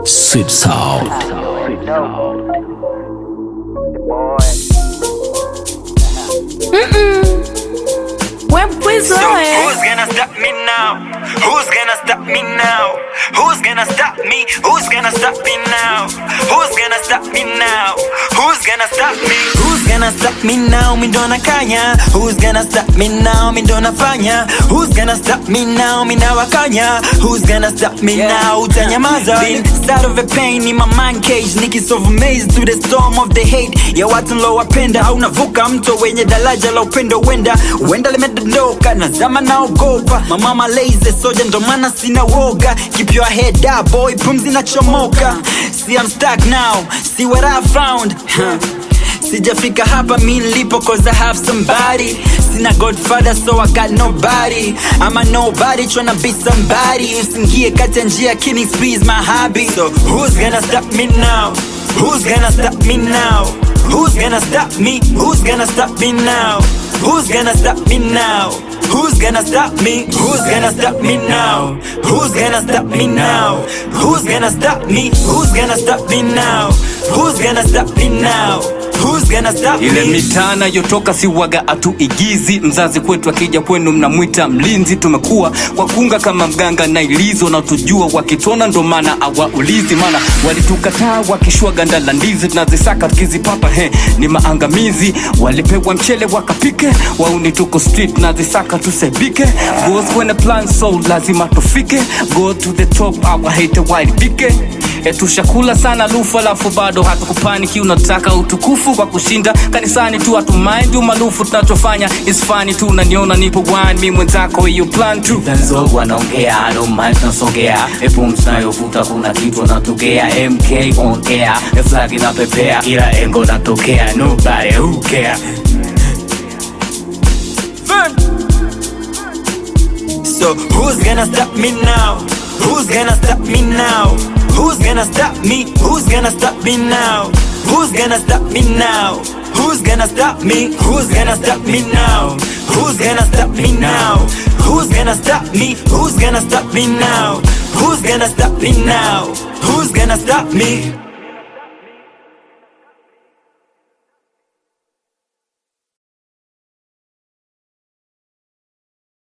Sweet sound. Who's gonna stop me now? Who's gonna stop me now? Who's gonna stop me? Who's gonna stop me now? Who's gonna stop me now? Who's gonna stop me? Who's gonna stop me now? Mi ndo nakanya. Who's gonna stop me now? Mi ndo nafanya. Who's gonna stop me now? Mi nawakanya. Who's gonna stop me now? Utanyamaza. Been start of a pain in my mind cage. Nikis of maze to the storm of the hate. Ya watu nlo wapenda. Au navuka mto wenye dalaja la upendo wenda limedondoka na zama naogopa. My mama lazy soja ndo maana sina woga. Keep your head up boy, pumzi na chomoka. See I'm stuck now, see what I found. Sijafika hapa mi nilipo cause I have somebody. Sina godfather so I got nobody. I'm a nobody tryna be somebody. Usingie kati ya njia, killing spree is my hobby. So who's gonna stop me now? Who's gonna stop me now? Who's gonna stop me? Who's gonna stop me now? Who's gonna stop me now? Who's gonna stop me? Who's gonna stop me now? Who's gonna stop me now? Who's gonna stop me? Who's gonna stop me now? Who's gonna stop me now? Who's gonna stop me? Ile mitana yotoka si waga atuigizi. Mzazi kwetu akija kwenu mnamuita mlinzi. Tumekuwa kwa kunga kama mganga na ilizo. Na utujua wakitona ndo maana awaulizi. Mana walitukataa wakishua ganda la ndizi. Tunazisaka tukizipapa ni maangamizi. Walipewa mchele wakapike. Wauni tuko street nazisaka tusebike. Goes when a plan so lazima tufike. Go to the top our hater white bike. Tushakula sana lufa lafu bado hatukupaniki. Unataka utukufu kwa kushinda kanisani tu hatumind umalufu. Tunachofanya is funny tu unaniona nipo wine. Mi mwenzako hiyo plan tu. Tanzo wanaongea I don't mind nasongea. Pumps nayovuta kuna kitu natokea. MK on air, flag inapepea. Kila engo natokea, nobody who care. So who's gonna stop me now? Who's gonna stop me now? Who's gonna stop me? Who's gonna stop me now? Who's gonna stop me now? Who's gonna stop me? Who's gonna stop me now? Who's gonna stop me now? Who's gonna stop me? Who's gonna stop me now? Who's gonna stop me now? Who's gonna stop me?